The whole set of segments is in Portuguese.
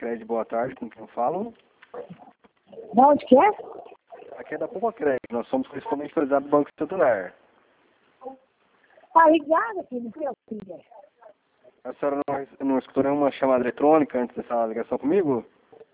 Crédito, boa tarde, com quem eu falo? De onde que é? Aqui é da Poupa Crédito, nós somos principalmente autorizados do Banco Santander. Tá ligado aqui, não sei o que é. A senhora não escutou nenhuma chamada eletrônica antes dessa ligação comigo?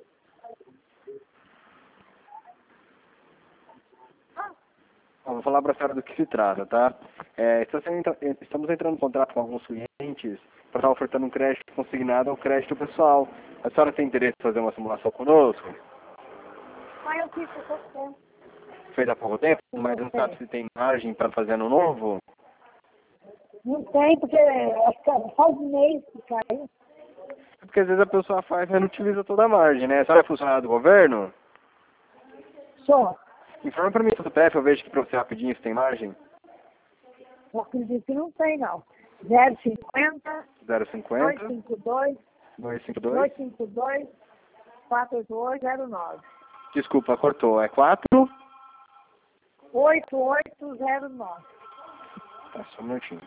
Vou falar para a senhora do que se trata, tá? Estamos entrando em contato com alguns clientes para estar ofertando um crédito consignado ao crédito pessoal. A senhora tem interesse em fazer uma simulação conosco? Mas eu fiz por pouco tempo. Fez há pouco tempo, mas não sabe se tem margem para fazer no novo? Não tem, porque faz mês que caiu. É porque às vezes a pessoa faz, mas não utiliza toda a margem, né? A senhora é funcionária do governo? Só. Informa para mim do CPF, eu vejo que para você rapidinho se tem margem. Eu acredito que não tem, não. 050 050 252 252. 252 48809. Desculpa, cortou. É 4? 8809. Tá, só um minutinho.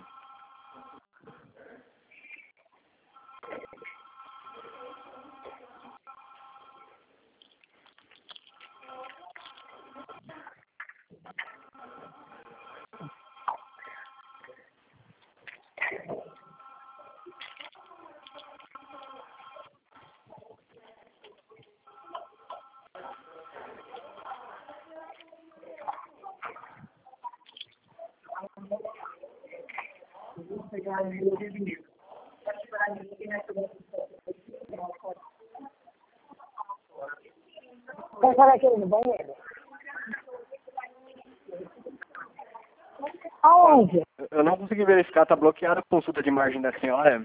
Quer falar aqui no banheiro? Aonde? Eu não consegui verificar, tá bloqueada a consulta de margem da senhora.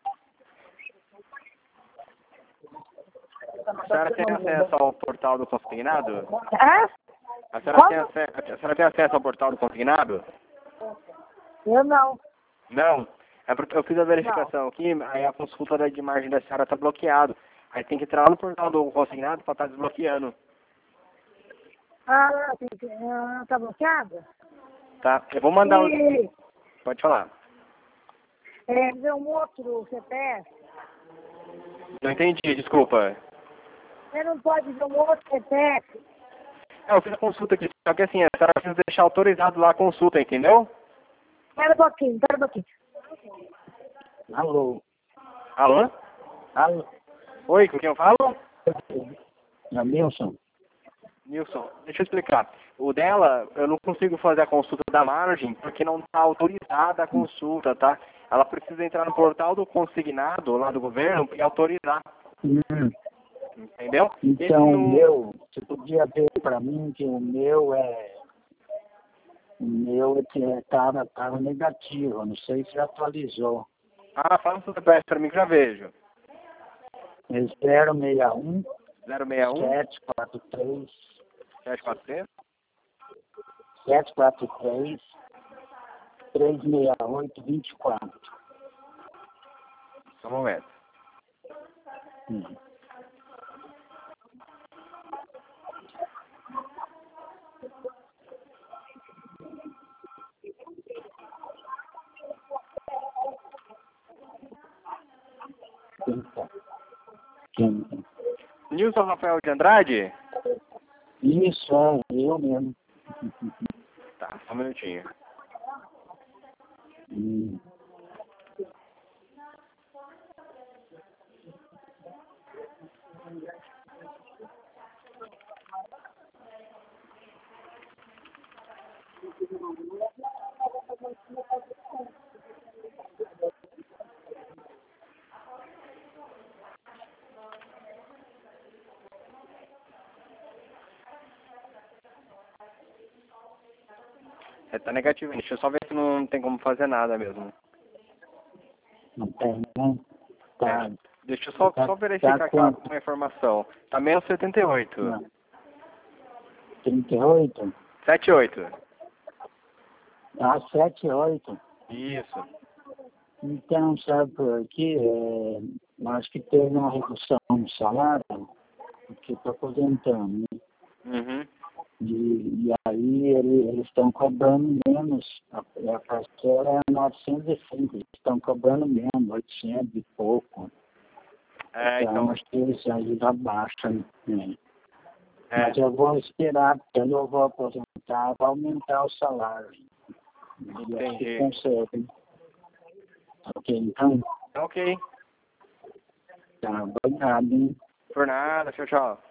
A senhora tem acesso ao portal do consignado? Hã? A senhora tem acesso ao portal do consignado? Eu não. Não. É porque eu fiz a verificação aqui, aí a consulta de margem da senhora tá bloqueado. Aí tem que entrar lá no portal do consignado para estar desbloqueando. Tá bloqueado? Tá? Eu vou mandar o... E Pode falar. ver um outro CPF. Não entendi, desculpa. Você não pode ver um outro CPF. Eu fiz a consulta aqui, só que assim, a senhora precisa deixar autorizado lá a consulta, entendeu? Espera um pouquinho. Alô? Alô? Alô? Oi, com quem eu falo? É Nilson? Nilson, deixa eu explicar. O dela, eu não consigo fazer a consulta da margem porque não está autorizada a consulta, tá? Ela precisa entrar no portal do consignado lá do governo e autorizar. Entendeu? Então, o meu, você podia ver para mim que o meu tava negativo, não sei se atualizou. Ah, fala o seu CPF para mim que já vejo. É 061 061 743 743 743 368 24. Só um momento. Nilson Rafael de Andrade? Isso, é eu mesmo. Tá, só um minutinho. Tá negativo, deixa eu só ver se não tem como fazer nada mesmo. Não tem, né? Tá. Deixa eu só verificar aqui uma informação. Tá menos 78. Não. 38? 78. Ah, 78. Isso. Então, sabe por quê? Acho que teve uma redução no salário, porque estou aposentando, né? Uhum. E aí eles estão cobrando menos. A parcela é 905, eles estão cobrando menos, 800 e pouco. Então, acho que isso ajuda baixa, né? É. Mas eu vou esperar, quando eu vou aposentar, vai aumentar o salário. Eu acho que consegue. Ok, então? Ok. Tá, obrigado, hein? Por nada, tchau, tchau.